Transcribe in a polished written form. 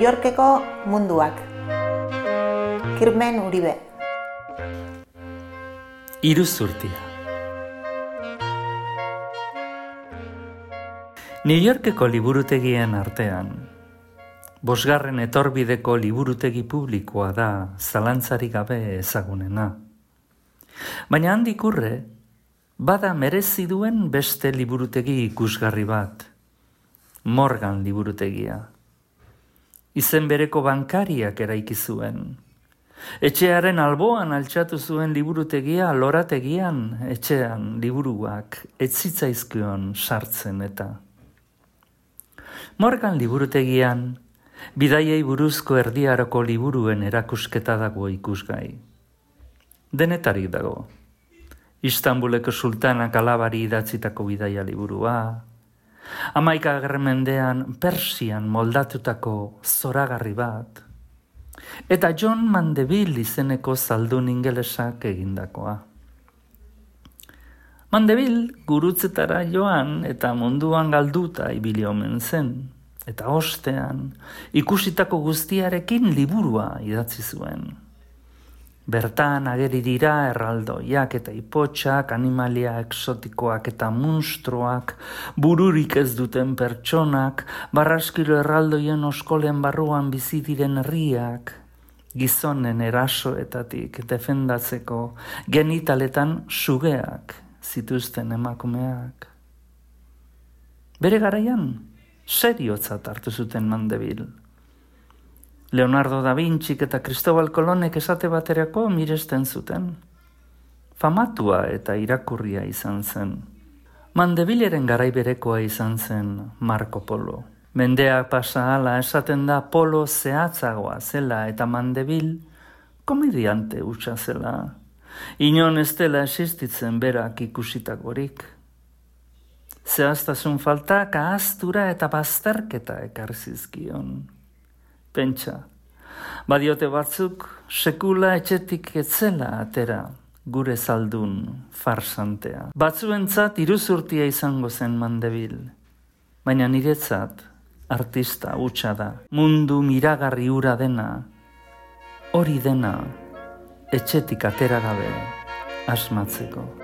Yorkeko munduak. Kirmen Uribe. Iruzurtia. New Yorkeko liburutegien artean, 5. etorbideko liburutegi publikoa da zalantzarik gabe ezagunena. Baina handik urre, bada merezi duen beste liburutegi ikusgarri bat, Morgan liburutegia. Izen bereko bankariak eraiki zuen. Etxearen alboan altxatu zuen liburutegia lorategian, etxean liburuak ez zitzaizkion sartzen eta. Morgan liburutegian, bidaiei buruzko erdiaroko liburuen erakusketa dago ikusgai. Denetarik dago. Istanbuleko sultanak alabari idatzitako bidaia liburua, 11. mendean Persian moldatutako zoragarri bat, eta John Mandeville izeneko zaldun ingelesak egindakoa. Mandeville gurutzetara joan eta munduan galduta ibili omen zen, eta ostean ikusitako guztiarekin liburua idatzi zuen. Bertan ageri dira erraldoiak eta ipotxak, animalia eksotikoak eta munstruak, bururik ez duten pertsonak, barraskilo erraldoien oskolen barruan bizi diren herriak, gizonen erasoetatik defendatzeko genitaletan sugeak zituzten emakumeak. Bere garaian, seriotzat hartu zuten Mandeville. Leonardo da Vinci eta Cristobal Colonek esate baterako miresten zuten. Famatua eta irakurria izan zen. Mandevilleren garai berekoa izan zen Marco Polo. Mendeak pasa hala esaten da Polo zehatzagoa zela eta Mandeville komediante hutsa zela. Inon ez dela existitzen berak ikusitakorik. Zehaztasun faltak ahaztura eta bazterketa ekarri zizkion. Pentsa, badiote batzuk sekula etxetik etzela atera gure zaldun farsantea. Batzuentzat iruzurtia izango zen Mandeville, baina niretzat artista hutsa da. Mundu miragarri hura dena, hori dena etxetik atera gabe asmatzeko.